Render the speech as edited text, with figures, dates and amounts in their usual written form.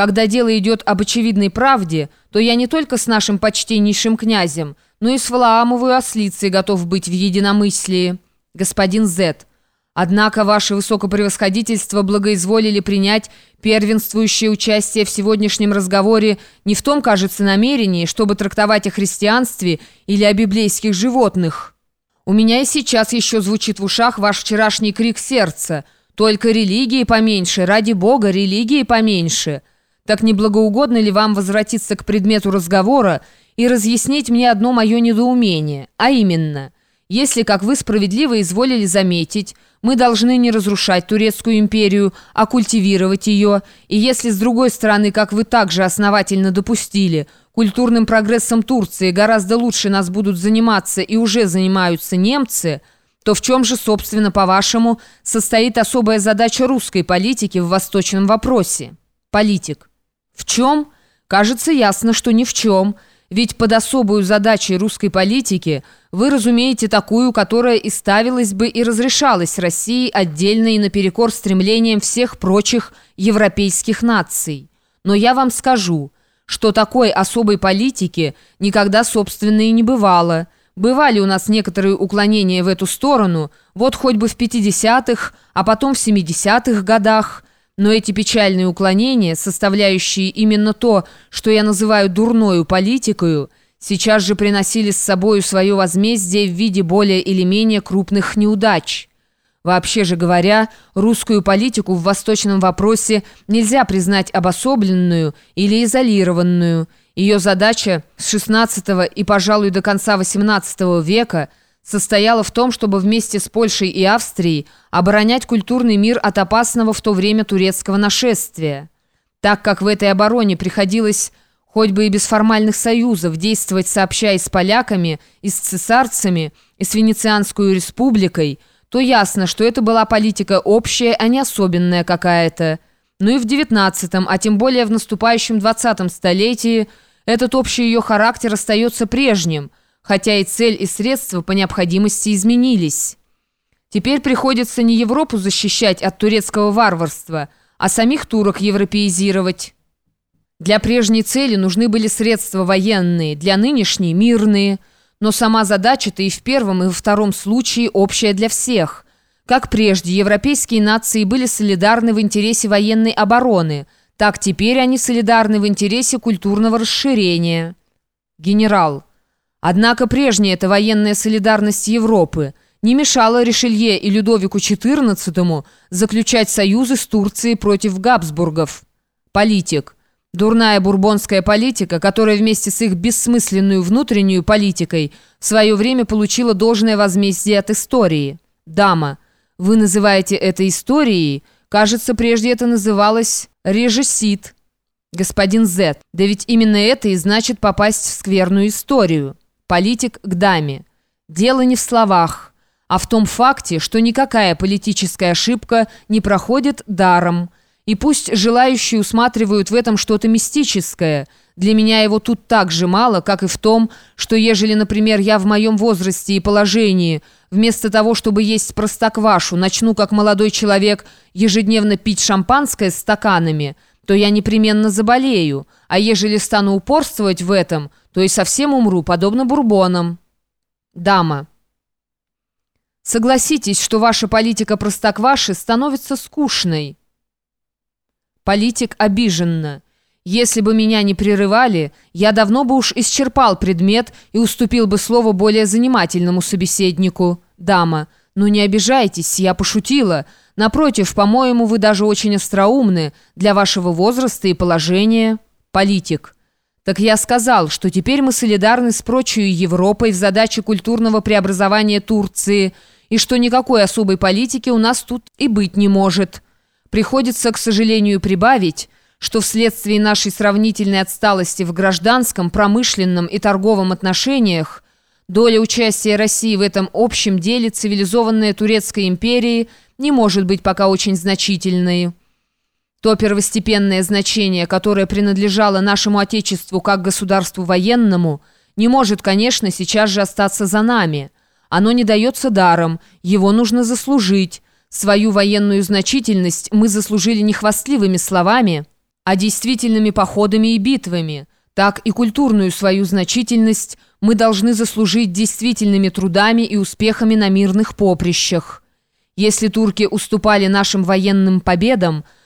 Когда дело идет об очевидной правде, то я не только с нашим почтеннейшим князем, но и с Валаамовой ослицей готов быть в единомыслии. Господин З. Однако ваше высокопревосходительство благоизволили принять первенствующее участие в сегодняшнем разговоре не в том, кажется, намерении, чтобы трактовать о христианстве или о библейских животных. У меня и сейчас еще звучит в ушах ваш вчерашний крик сердца: «Только религии поменьше, ради Бога, религии поменьше». Так не благоугодно ли вам возвратиться к предмету разговора и разъяснить мне одно мое недоумение, а именно, если, как вы справедливо изволили заметить, мы должны не разрушать Турецкую империю, а культивировать ее, и если, с другой стороны, как вы также основательно допустили, культурным прогрессом Турции гораздо лучше нас будут заниматься и уже занимаются немцы, то в чем же, собственно, по-вашему, состоит особая задача русской политики в восточном вопросе? Политик. В чем? Кажется, ясно, что ни в чем. Ведь под особую задачей русской политики вы разумеете такую, которая и ставилась бы и разрешалась России отдельно и наперекор стремлениям всех прочих европейских наций. Но я вам скажу, что такой особой политики никогда, собственно, и не бывало. Бывали у нас некоторые уклонения в эту сторону, вот хоть бы в 50-х, а потом в 70-х годах. Но эти печальные уклонения, составляющие именно то, что я называю дурною политикою, сейчас же приносили с собою свое возмездие в виде более или менее крупных неудач. Вообще же говоря, русскую политику в восточном вопросе нельзя признать обособленную или изолированную. Ее задача с XVI и, пожалуй, до конца XVIII века состояла в том, чтобы вместе с Польшей и Австрией оборонять культурный мир от опасного в то время турецкого нашествия. Так как в этой обороне приходилось, хоть бы и без формальных союзов, действовать сообща и с поляками, и с цесарцами, и с Венецианскую республикой, то ясно, что это была политика общая, а не особенная какая-то. Но и в XIX, а тем более в наступающем XX столетии, этот общий ее характер остается прежним, хотя и цель, и средства по необходимости изменились. Теперь приходится не Европу защищать от турецкого варварства, а самих турок европеизировать. Для прежней цели нужны были средства военные, для нынешней – мирные, но сама задача-то и в первом, и во втором случае общая для всех. Как прежде европейские нации были солидарны в интересе военной обороны, так теперь они солидарны в интересе культурного расширения. Генерал. Однако прежняя эта военная солидарность Европы не мешала Ришелье и Людовику XIV заключать союзы с Турцией против Габсбургов. Политик. Дурная бурбонская политика, которая вместе с их бессмысленную внутреннюю политикой в свое время получила должное возмездие от истории. Дама. Вы называете это историей? Кажется, прежде это называлось режиссит. Господин З. Да ведь именно это и значит попасть в скверную историю. Политик к даме. Дело не в словах, а в том факте, что никакая политическая ошибка не проходит даром. И пусть желающие усматривают в этом что-то мистическое, для меня его тут так же мало, как и в том, что ежели, например, я в моем возрасте и положении, вместо того, чтобы есть простоквашу, начну, как молодой человек, ежедневно пить шампанское с стаканами, то я непременно заболею, а ежели стану упорствовать в этом, то и совсем умру, подобно бурбонам. Дама. Согласитесь, что ваша политика простокваши становится скучной. Политик обиженно. Если бы меня не прерывали, я давно бы уж исчерпал предмет и уступил бы слово более занимательному собеседнику. Дама. Ну не обижайтесь, я пошутила. Напротив, по-моему, вы даже очень остроумны для вашего возраста и положения. Политик. Так я сказал, что теперь мы солидарны с прочей Европой в задаче культурного преобразования Турции, и что никакой особой политики у нас тут и быть не может. Приходится, к сожалению, прибавить, что вследствие нашей сравнительной отсталости в гражданском, промышленном и торговом отношениях доля участия России в этом общем деле цивилизованной Турецкой империи не может быть пока очень значительной. То первостепенное значение, которое принадлежало нашему Отечеству как государству военному, не может, конечно, сейчас же остаться за нами. Оно не дается даром, его нужно заслужить. Свою военную значительность мы заслужили не хвастливыми словами, а действительными походами и битвами, так и культурную свою значительность мы должны заслужить действительными трудами и успехами на мирных поприщах. Если турки уступали нашим военным победам,